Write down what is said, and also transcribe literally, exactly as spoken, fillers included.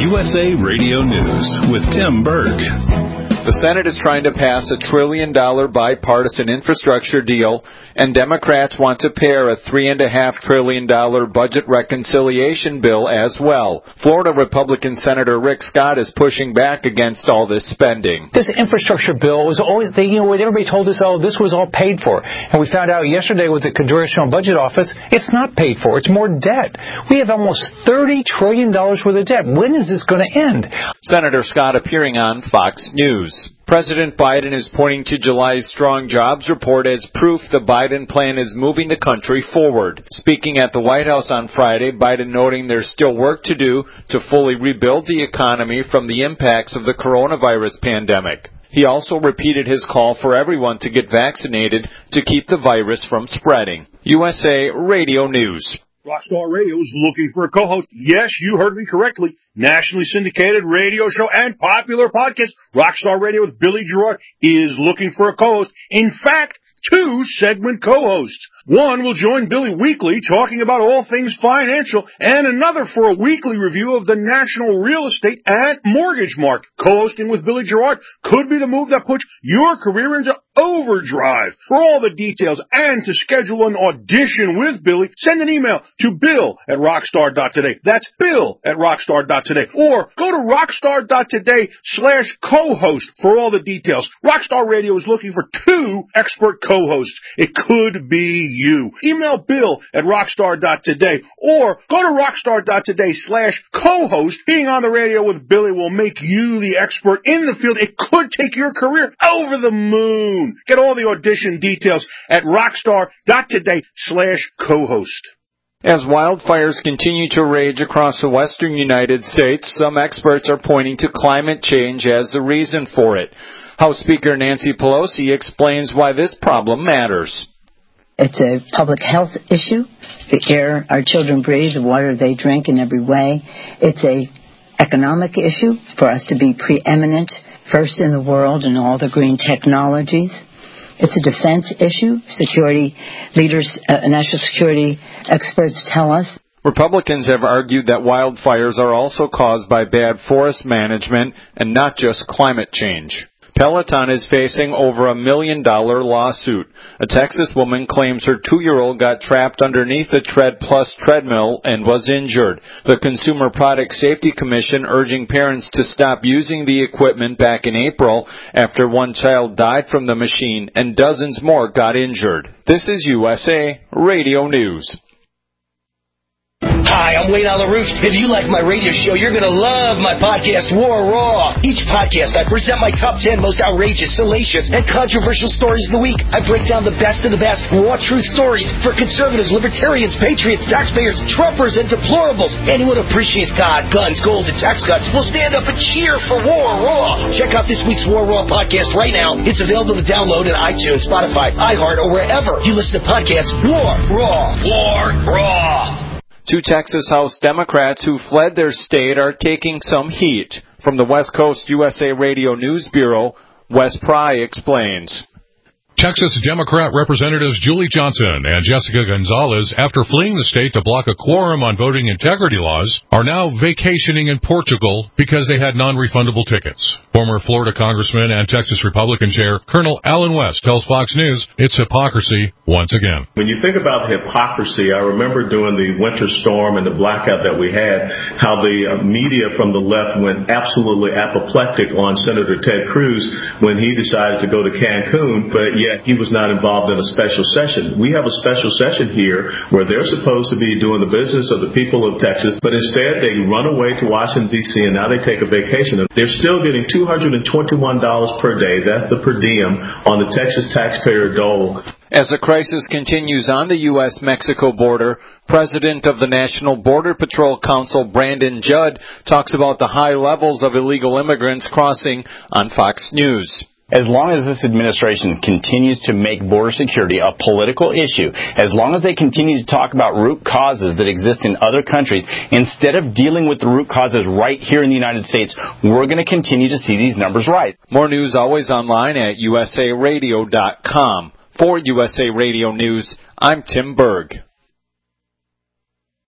U S A Radio News with Tim Berg. The Senate is trying to pass a trillion dollar bipartisan infrastructure deal, and Democrats want to pair a three and a half trillion dollar budget reconciliation bill as well. Florida Republican Senator Rick Scott is pushing back against all this spending. This infrastructure bill was always, they, you know, everybody told us, oh, this was all paid for. And we found out yesterday with the Congressional Budget Office, it's not paid for. It's more debt. We have almost thirty trillion dollars worth of debt. When is this going to end? Senator Scott appearing on Fox News. President Biden is pointing to July's strong jobs report as proof the Biden plan is moving the country forward. Speaking at the White House on Friday, Biden noting there's still work to do to fully rebuild the economy from the impacts of the coronavirus pandemic. He also repeated his call for everyone to get vaccinated to keep the virus from spreading. U S A Radio News. Rockstar Radio is looking for a co-host. Yes, you heard me correctly. Nationally syndicated radio show and popular podcast. Rockstar Radio with Billy Gerard is looking for a co-host. In fact, two segment co-hosts. One will join Billy weekly talking about all things financial, and another for a weekly review of the national real estate and mortgage market. Co-hosting with Billy Gerard could be the move that puts your career into overdrive. For all the details and to schedule an audition with Billy, send an email to bill at rockstar dot today. That's bill at rockstar dot today. Or go to rockstar dot today slash co-host for all the details. Rockstar Radio is looking for two expert co-hosts. It could be you. Email bill at rockstar dot today or go to rockstar dot today slash co-host. Being on the radio with Billy will make you the expert in the field. It could take your career over the moon. Get all the audition details at rockstar dot today slash co-host. As wildfires continue to rage across the western United States, some experts are pointing to climate change as the reason for it. House Speaker Nancy Pelosi explains why this problem matters. It's a public health issue. The air our children breathe, the water they drink in every way. It's a economic issue for us to be preeminent, first in the world in all the green technologies. It's a defense issue. Security leaders, uh, national security experts tell us. Republicans have argued that wildfires are also caused by bad forest management and not just climate change. Peloton is facing over a million dollar lawsuit. A Texas woman claims her two-year-old got trapped underneath a Tread Plus treadmill and was injured. The Consumer Product Safety Commission urging parents to stop using the equipment back in April after one child died from the machine and dozens more got injured. This is U S A Radio News. Hi, I'm Wayne Alarouf. If you like my radio show, you're going to love my podcast, War Raw. Each podcast, I present my top ten most outrageous, salacious, and controversial stories of the week. I break down the best of the best raw truth stories for conservatives, libertarians, patriots, taxpayers, Trumpers, and deplorables. Anyone who appreciates God, guns, gold, and tax cuts will stand up and cheer for War Raw. Check out this week's War Raw podcast right now. It's available to download in iTunes, Spotify, iHeart, or wherever you listen to podcasts. War Raw. War Raw. Two Texas House Democrats who fled their state are taking some heat. From the West Coast U S A Radio News Bureau, Wes Pry explains. Texas Democrat Representatives Julie Johnson and Jessica Gonzalez, after fleeing the state to block a quorum on voting integrity laws, are now vacationing in Portugal because they had non-refundable tickets. Former Florida Congressman and Texas Republican Chair Colonel Alan West tells Fox News it's hypocrisy once again. When you think about hypocrisy, I remember during the winter storm and the blackout that we had, how the media from the left went absolutely apoplectic on Senator Ted Cruz when he decided to go to Cancun, but yet he was not involved in a special session. We have a special session here where they're supposed to be doing the business of the people of Texas, but instead they run away to Washington, D C, and now they take a vacation. They're still getting two hundred twenty-one dollars per day. That's the per diem on the Texas taxpayer dole. As the crisis continues on the U S Mexico border, President of the National Border Patrol Council, Brandon Judd, talks about the high levels of illegal immigrants crossing on Fox News. As long as this administration continues to make border security a political issue, as long as they continue to talk about root causes that exist in other countries, instead of dealing with the root causes right here in the United States, we're going to continue to see these numbers rise. More news always online at U S A radio dot com. For U S A Radio News, I'm Tim Berg.